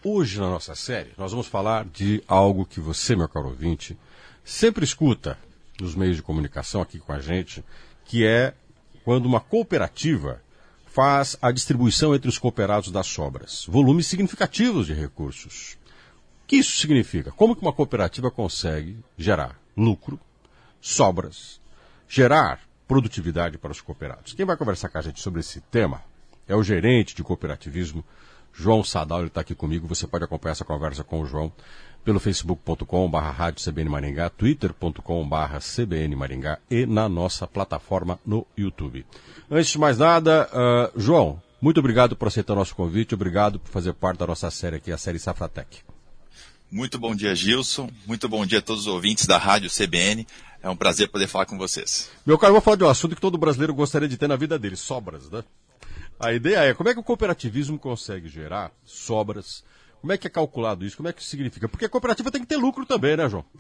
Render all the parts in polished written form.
Hoje, na nossa série, nós vamos falar de algo que você, meu caro ouvinte, sempre escuta nos meios de comunicação aqui com a gente, que é quando uma cooperativa faz a distribuição entre os cooperados das sobras. Volumes significativos de recursos. O que isso significa? Como que uma cooperativa consegue gerar lucro, sobras, gerar produtividade para os cooperados? Quem vai conversar com a gente sobre esse tema é o gerente de cooperativismo, João Sadal. Ele está aqui comigo. Você pode acompanhar essa conversa com o João pelo facebook.com/rádio CBN Maringá, twitter.com/CBN Maringá e na nossa plataforma no YouTube. Antes de mais nada, João, muito obrigado por aceitar o nosso convite, obrigado por fazer parte da nossa série aqui, a série Safratec. Muito bom dia, Gilson. Muito bom dia a todos os ouvintes da Rádio CBN. É um prazer poder falar com vocês. Meu caro, eu vou falar de um assunto que todo brasileiro gostaria de ter na vida dele, sobras, né? A ideia é, como é que o cooperativismo consegue gerar sobras? Como é que é calculado isso? Como é que isso significa? Porque a cooperativa tem que ter lucro também, né, João?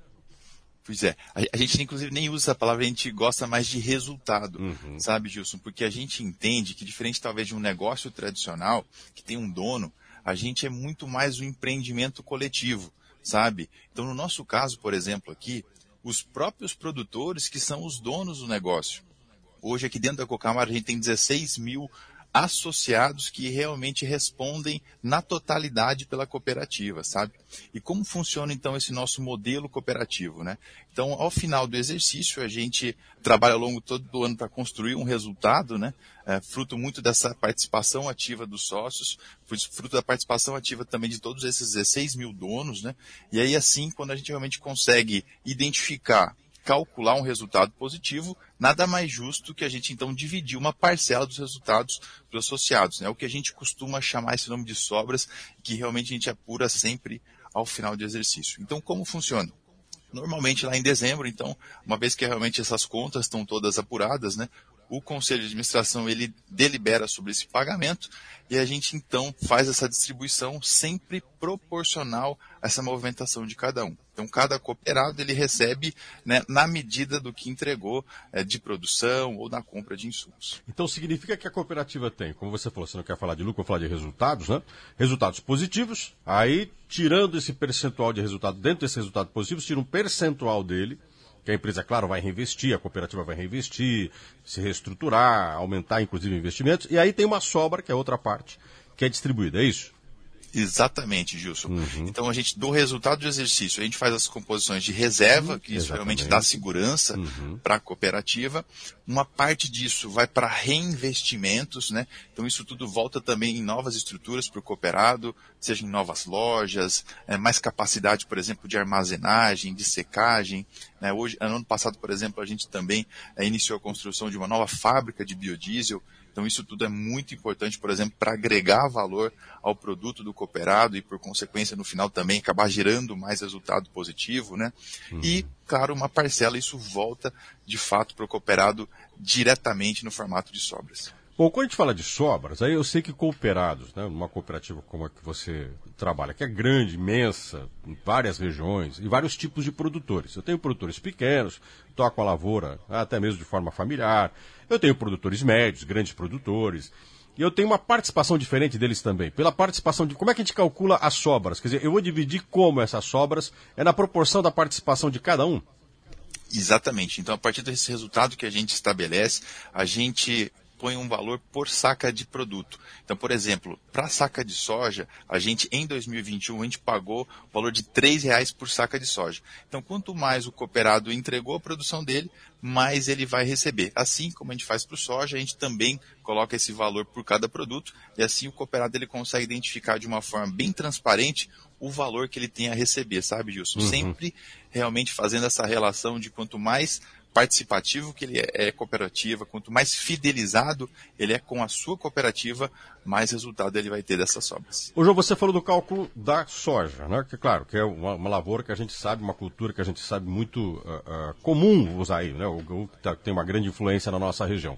Pois é. A gente, inclusive, nem usa essa palavra, a gente gosta mais de resultado, sabe, Gilson? Porque a gente entende que, diferente talvez de um negócio tradicional, que tem um dono, a gente é muito mais um empreendimento coletivo, sabe? Então, no nosso caso, por exemplo, aqui, os próprios produtores que são os donos do negócio. Hoje, aqui dentro da Cocamar, a gente tem 16 mil associados que realmente respondem na totalidade pela cooperativa, sabe? E como funciona, então, esse nosso modelo cooperativo, né? Então, ao final do exercício, a gente trabalha ao longo todo do ano para construir um resultado, né? Fruto muito dessa participação ativa dos sócios, fruto da participação ativa também de todos esses 16 mil donos, né? E aí, assim, quando a gente realmente consegue identificar, calcular um resultado positivo, nada mais justo que a gente, então, dividir uma parcela dos resultados para os associados, né? O que a gente costuma chamar esse nome de sobras, que realmente a gente apura sempre ao final do exercício. Então, como funciona? Normalmente lá em dezembro, então, uma vez que realmente essas contas estão todas apuradas, né? O Conselho de Administração, ele delibera sobre esse pagamento e a gente, então, faz essa distribuição sempre proporcional a essa movimentação de cada um. Então, cada cooperado, ele recebe, né, na medida do que entregou de produção ou na compra de insumos. Então, significa que a cooperativa tem, como você falou, você não quer falar de lucro, vou falar de resultados, né? Resultados positivos, aí, tirando esse percentual de resultado, dentro desse resultado positivo, tira um percentual dele, que a empresa, claro, vai reinvestir, a cooperativa vai reinvestir, se reestruturar, aumentar, inclusive, investimentos. E aí tem uma sobra, que é outra parte, que é distribuída, é isso? Exatamente, Gilson. Então, a gente, do resultado do exercício, a gente faz as composições de reserva, que isso realmente dá segurança para a cooperativa. Uma parte disso vai para reinvestimentos, né? Então, isso tudo volta também em novas estruturas para o cooperado, seja em novas lojas, mais capacidade, por exemplo, de armazenagem, de secagem, né? Hoje, ano passado, por exemplo, a gente também iniciou a construção de uma nova fábrica de biodiesel. Então, isso tudo é muito importante, por exemplo, para agregar valor ao produto do cooperado e, por consequência, no final também acabar gerando mais resultado positivo, né? E, claro, uma parcela, isso volta, de fato, para o cooperado diretamente no formato de sobras. Bom, quando a gente fala de sobras, aí eu sei que cooperados, né, numa cooperativa como a que você trabalha, que é grande, imensa, em várias regiões e vários tipos de produtores. Eu tenho produtores pequenos, tocam a lavoura até mesmo de forma familiar. Eu tenho produtores médios, grandes produtores. E eu tenho uma participação diferente deles também. Pela participação de... Como é que a gente calcula as sobras? Quer dizer, eu vou dividir como essas sobras é na proporção da participação de cada um? Exatamente. Então, a partir desse resultado que a gente estabelece, a gente põe um valor por saca de produto. Então, por exemplo, para a saca de soja, a gente, em 2021, a gente pagou o valor de R$3 por saca de soja. Então, quanto mais o cooperado entregou a produção dele, mais ele vai receber. Assim como a gente faz para o soja, a gente também coloca esse valor por cada produto, e assim o cooperado ele consegue identificar de uma forma bem transparente o valor que ele tem a receber, sabe, Gilson? Sempre realmente fazendo essa relação de quanto mais participativo que ele é cooperativa, quanto mais fidelizado ele é com a sua cooperativa, mais resultado ele vai ter dessas sobras. Ô João, você falou do cálculo da soja, né? Que claro, que é uma lavoura que a gente sabe, uma cultura que a gente sabe muito comum usar aí, né? Tem uma grande influência na nossa região.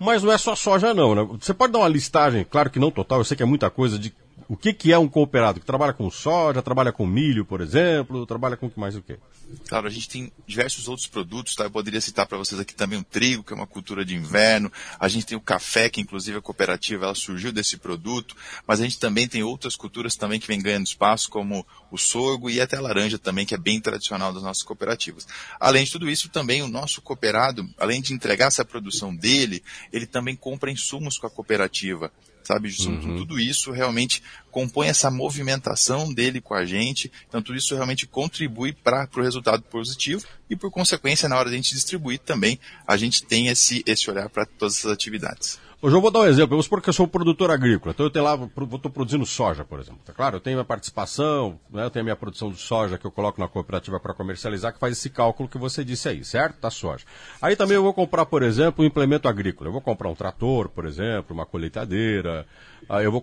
Mas não é só soja não, né? Você pode dar uma listagem, claro que não total, eu sei que é muita coisa, de o que é um cooperado que trabalha com soja, trabalha com milho, por exemplo, trabalha com mais o quê? Claro, a gente tem diversos outros produtos, tá? Eu poderia citar para vocês aqui também o trigo, que é uma cultura de inverno. A gente tem o café, que inclusive a cooperativa ela surgiu desse produto. Mas a gente também tem outras culturas também que vem ganhando espaço, como o sorgo e até a laranja também, que é bem tradicional das nossas cooperativas. Além de tudo isso, também o nosso cooperado, além de entregar essa produção dele, ele também compra insumos com a cooperativa. Sabe, tudo isso realmente compõe essa movimentação dele com a gente, então tudo isso realmente contribui para o resultado positivo e por consequência na hora de a gente distribuir também, a gente tem esse olhar para todas essas atividades. Ô João, vou dar um exemplo, vamos supor que eu sou um produtor agrícola, então eu tenho lá, estou produzindo soja, por exemplo, tá claro? Eu tenho minha participação, né, eu tenho a minha produção de soja que eu coloco na cooperativa para comercializar, que faz esse cálculo que você disse aí, certo? Da soja. Aí também eu vou comprar, por exemplo, um implemento agrícola, eu vou comprar um trator, por exemplo, uma colheitadeira, eu vou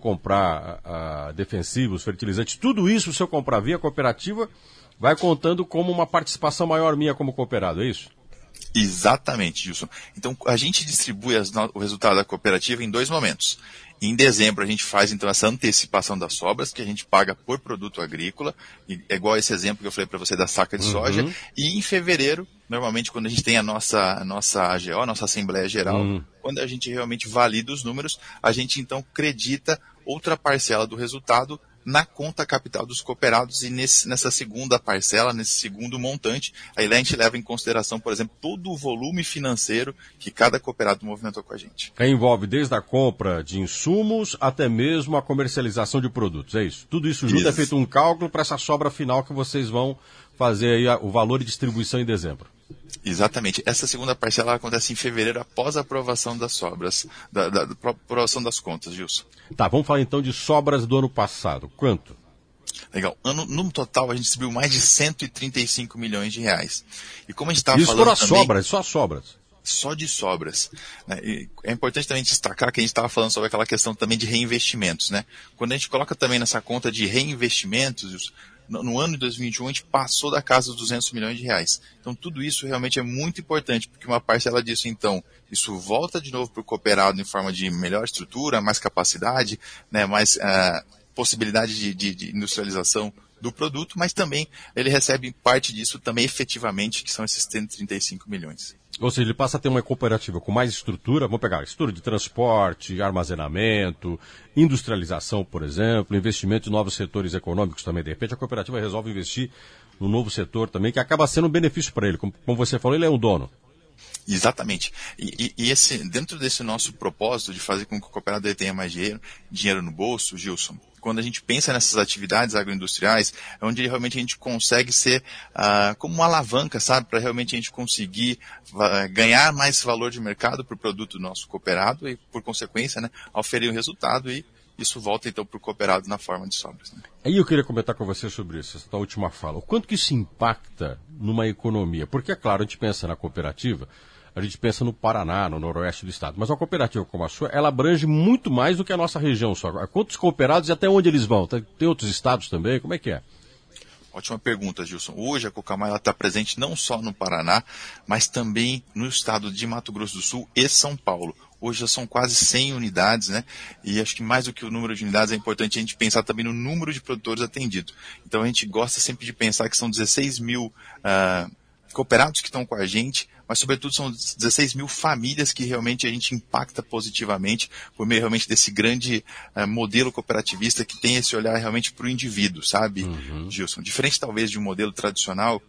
comprar defensivos, fertilizantes, tudo isso se eu comprar via cooperativa, vai contando como uma participação maior minha como cooperado, é isso? Exatamente, Gilson. Então, a gente distribui o resultado da cooperativa em 2 momentos. Em dezembro, a gente faz, então, essa antecipação das sobras, que a gente paga por produto agrícola, é igual esse exemplo que eu falei para você da saca de soja. E em fevereiro, normalmente, quando a gente tem a nossa AGO, a nossa Assembleia Geral, quando a gente realmente valida os números, a gente, então, acredita outra parcela do resultado na conta capital dos cooperados e nessa segunda parcela, nesse segundo montante, aí lá a gente leva em consideração, por exemplo, todo o volume financeiro que cada cooperado movimentou com a gente. Que envolve desde a compra de insumos até mesmo a comercialização de produtos, é isso? Tudo isso junto é feito um cálculo para essa sobra final que vocês vão fazer aí o valor de distribuição em dezembro. Exatamente. Essa segunda parcela acontece em fevereiro após a aprovação das sobras, da aprovação das contas, Gilson. Tá, vamos falar então de sobras do ano passado. Quanto? Legal. No total a gente distribuiu mais de 135 milhões de reais. E como a gente estava falando também... Isso foram as sobras, só as sobras. Só de sobras. Né? E é importante também destacar que a gente estava falando sobre aquela questão também de reinvestimentos. Né? Quando a gente coloca também nessa conta de reinvestimentos, no ano de 2021 a gente passou da casa dos 200 milhões de reais. Então tudo isso realmente é muito importante, porque uma parcela disso, então, isso volta de novo para o cooperado em forma de melhor estrutura, mais capacidade, né, mais possibilidade de industrialização do produto, mas também ele recebe parte disso também efetivamente, que são esses 135 milhões. Ou seja, ele passa a ter uma cooperativa com mais estrutura, vamos pegar estrutura de transporte, armazenamento, industrialização, por exemplo, investimento em novos setores econômicos também. De repente a cooperativa resolve investir num novo setor também, que acaba sendo um benefício para ele. Como você falou, ele é um dono. Exatamente. E dentro desse nosso propósito de fazer com que o cooperado tenha mais dinheiro no bolso, Gilson, quando a gente pensa nessas atividades agroindustriais, é onde realmente a gente consegue ser como uma alavanca, sabe, para realmente a gente conseguir ganhar mais valor de mercado para o produto do nosso cooperado e, por consequência, né, oferir um resultado e isso volta então para o cooperado na forma de sobras. Né? Aí eu queria comentar com você sobre isso, essa última fala. O quanto que isso impacta numa economia? Porque, é claro, a gente pensa na cooperativa, a gente pensa no Paraná, no noroeste do estado. Mas uma cooperativa como a sua, ela abrange muito mais do que a nossa região só. Quantos cooperados e até onde eles vão? Tem outros estados também? Como é que é? Ótima pergunta, Gilson. Hoje a Cocamar está presente não só no Paraná, mas também no estado de Mato Grosso do Sul e São Paulo. Hoje já são quase 100 unidades, né? E acho que mais do que o número de unidades é importante a gente pensar também no número de produtores atendidos. Então a gente gosta sempre de pensar que são 16 mil cooperados que estão com a gente, mas sobretudo são 16 mil famílias que realmente a gente impacta positivamente por meio realmente desse grande modelo cooperativista que tem esse olhar realmente para o indivíduo, sabe, Gilson? Diferente talvez de um modelo tradicional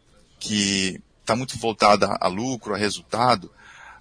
que está muito voltado a lucro, a resultado,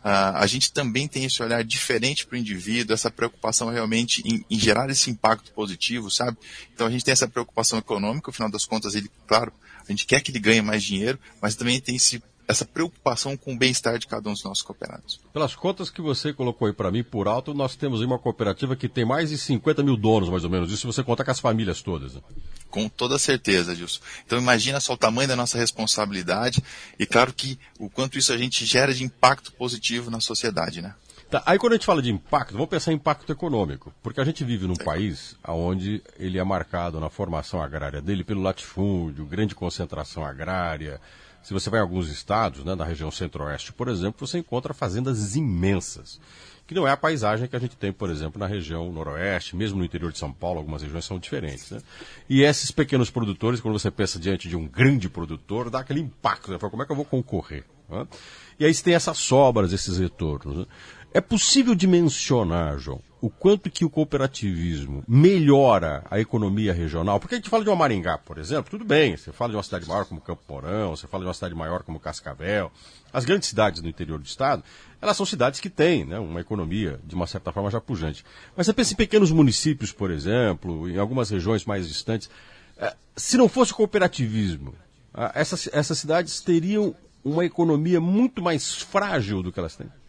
a gente também tem esse olhar diferente para o indivíduo, essa preocupação realmente em gerar esse impacto positivo, sabe? Então a gente tem essa preocupação econômica, afinal das contas, claro, a gente quer que ele ganhe mais dinheiro, mas também tem essa preocupação com o bem-estar de cada um dos nossos cooperados. Pelas contas que você colocou aí para mim por alto, nós temos aí uma cooperativa que tem mais de 50 mil donos, mais ou menos, isso se você contar com as famílias todas. Né? Com toda certeza, Gilson. Então imagina só o tamanho da nossa responsabilidade e claro que o quanto isso a gente gera de impacto positivo na sociedade, né? Tá, aí quando a gente fala de impacto, vamos pensar em impacto econômico, porque a gente vive num país onde ele é marcado na formação agrária dele pelo latifúndio, grande concentração agrária, Se você vai em alguns estados, né, na região centro-oeste, por exemplo, você encontra fazendas imensas, que não é a paisagem que a gente tem, por exemplo, na região noroeste, mesmo no interior de São Paulo, algumas regiões são diferentes, né? E esses pequenos produtores, quando você pensa diante de um grande produtor, dá aquele impacto, né? Fala, como é que eu vou concorrer? Né? E aí você tem essas sobras, esses retornos. Né? É possível dimensionar, João, o quanto que o cooperativismo melhora a economia regional? Porque a gente fala de uma Maringá, por exemplo, tudo bem, você fala de uma cidade maior como Campo Mourão, você fala de uma cidade maior como Cascavel. As grandes cidades do interior do estado, elas são cidades que têm, né, uma economia, de uma certa forma, já pujante. Mas você pensa em pequenos municípios, por exemplo, em algumas regiões mais distantes. Se não fosse o cooperativismo, essas cidades teriam uma economia muito mais frágil do que elas têm.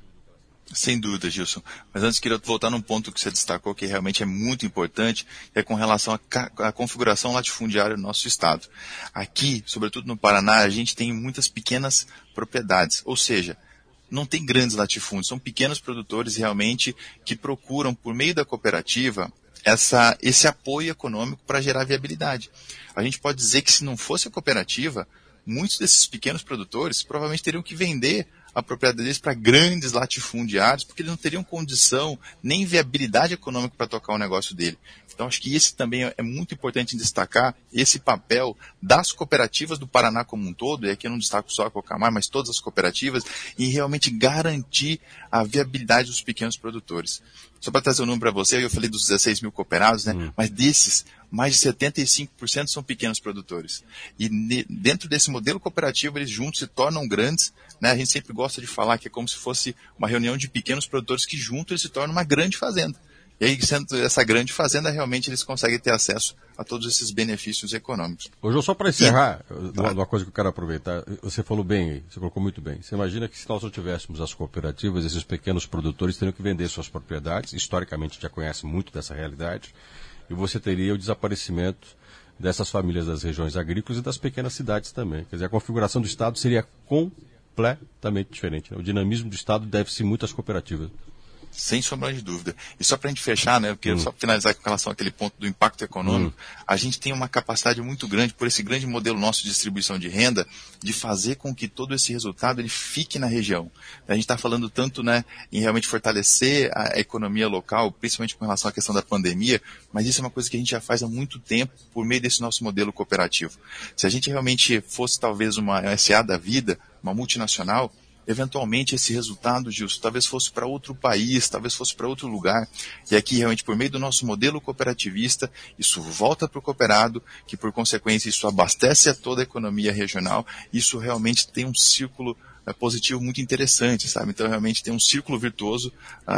Sem dúvida, Gilson. Mas antes queria voltar num ponto que você destacou que realmente é muito importante, que é com relação à configuração latifundiária do nosso estado. Aqui, sobretudo no Paraná, a gente tem muitas pequenas propriedades, ou seja, não tem grandes latifúndios, são pequenos produtores realmente que procuram, por meio da cooperativa, esse apoio econômico para gerar viabilidade. A gente pode dizer que se não fosse a cooperativa, muitos desses pequenos produtores provavelmente teriam que vender a propriedade deles para grandes latifundiários, porque eles não teriam condição nem viabilidade econômica para tocar o negócio dele. Então, acho que esse também é muito importante destacar, esse papel das cooperativas do Paraná como um todo, e aqui eu não destaco só a Cocamar, mas todas as cooperativas, em realmente garantir a viabilidade dos pequenos produtores. Só para trazer um número para você, eu falei dos 16 mil cooperados, né? Mas desses, mais de 75% são pequenos produtores. E dentro desse modelo cooperativo, eles juntos se tornam grandes, né? A gente sempre gosta de falar que é como se fosse uma reunião de pequenos produtores que juntos eles se tornam uma grande fazenda. E aí, sendo essa grande fazenda, realmente eles conseguem ter acesso a todos esses benefícios econômicos. Ô, João, só para encerrar, uma coisa que eu quero aproveitar, você falou bem aí, você colocou muito bem. Você imagina que se nós não tivéssemos as cooperativas, esses pequenos produtores teriam que vender suas propriedades, historicamente já conhece muito dessa realidade, e você teria o desaparecimento dessas famílias das regiões agrícolas e das pequenas cidades também. Quer dizer, a configuração do Estado seria completamente diferente. Né? O dinamismo do Estado deve-se muito às cooperativas. Sem sombra de dúvida. E só para a gente fechar, né, eu queria só finalizar com relação àquele ponto do impacto econômico, a gente tem uma capacidade muito grande, por esse grande modelo nosso de distribuição de renda, de fazer com que todo esse resultado ele fique na região. A gente está falando tanto, né, em realmente fortalecer a economia local, principalmente com relação à questão da pandemia, mas isso é uma coisa que a gente já faz há muito tempo por meio desse nosso modelo cooperativo. Se a gente realmente fosse talvez uma SA da vida, uma multinacional, eventualmente esse resultado, Gilson, talvez fosse para outro país, talvez fosse para outro lugar. E aqui, realmente, por meio do nosso modelo cooperativista, isso volta para o cooperado, que por consequência isso abastece a toda a economia regional. Isso realmente tem um círculo positivo muito interessante, sabe? Então, realmente tem um círculo virtuoso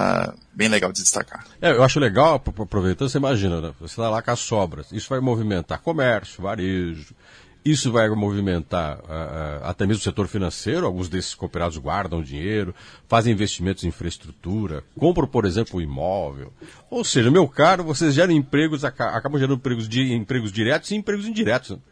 bem legal de destacar. Eu acho legal, aproveitando, você imagina, né? Você está lá com as sobras. Isso vai movimentar comércio, varejo. Isso vai movimentar até mesmo o setor financeiro, alguns desses cooperados guardam dinheiro, fazem investimentos em infraestrutura, compram, por exemplo, um imóvel. Ou seja, meu caro, vocês geram empregos, acabam gerando empregos diretos e empregos indiretos. Né?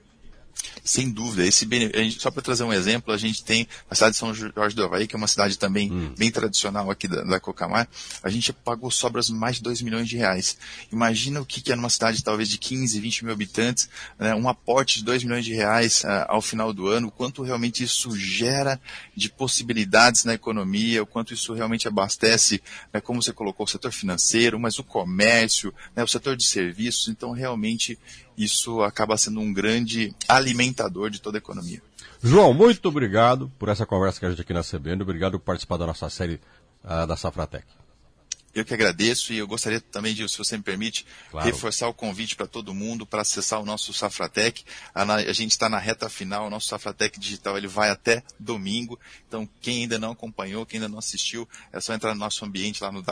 Sem dúvida. Só para trazer um exemplo, a gente tem a cidade de São Jorge do Havaí, que é uma cidade também bem tradicional aqui da Cocamar. A gente pagou sobras mais de 2 milhões de reais. Imagina o que é numa cidade talvez de 15, 20 mil habitantes, né, um aporte de 2 milhões de reais ao final do ano, o quanto realmente isso gera de possibilidades na economia, o quanto isso realmente abastece, né, como você colocou, o setor financeiro, mas o comércio, né, o setor de serviços. Então, realmente, isso acaba sendo um grande alimentador de toda a economia. João, muito obrigado por essa conversa que a gente aqui na CBN. Obrigado por participar da nossa série da Safratec. Eu que agradeço e eu gostaria também, se você me permite, reforçar o convite para todo mundo para acessar o nosso Safratec. A gente está na reta final, o nosso Safratec digital ele vai até domingo. Então, quem ainda não acompanhou, quem ainda não assistiu, é só entrar no nosso ambiente lá no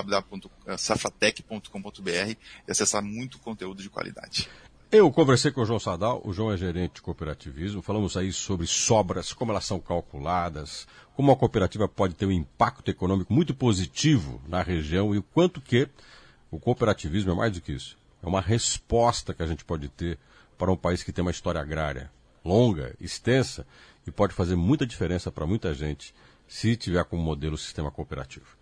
www.safratec.com.br e acessar muito conteúdo de qualidade. Eu conversei com o João Sadal, o João é gerente de cooperativismo, falamos aí sobre sobras, como elas são calculadas, como a cooperativa pode ter um impacto econômico muito positivo na região e o quanto que o cooperativismo é mais do que isso. É uma resposta que a gente pode ter para um país que tem uma história agrária longa, extensa e pode fazer muita diferença para muita gente se tiver como modelo o sistema cooperativo.